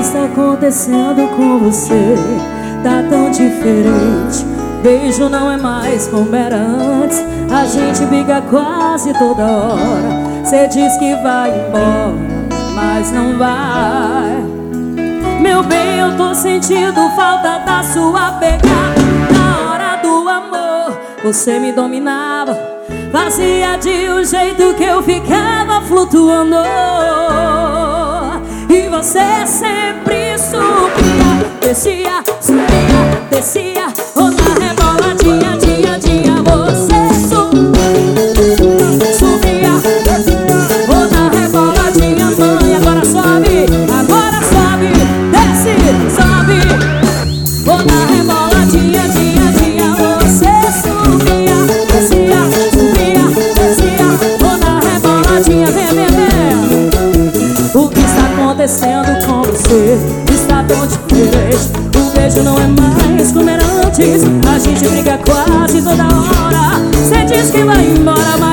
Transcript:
está acontecendo com você? Tá tão diferente. Beijo não é mais como era antes. A gente briga quase toda hora. Cê diz que vai embora, mas não vai. Meu bem, eu tô sentindo falta da sua pegada. Na hora do amor, você me dominava, fazia de um jeito que eu ficava flutuando. E você sempre subia, descia, subia, descia. Ou na reboladinha, dia, dia, você subia, ou na reboladinha, mãe. Agora sobe, desce, sobe. Ou na reboladinha, dia, dia, você subia, descia, subia, descia. Ou na reboladinha, vem, vem, vem. O que está acontecendo com você? Está tão diferente. O beijo não é mais como era antes. A gente briga quase toda hora. Cê diz que vai embora, mas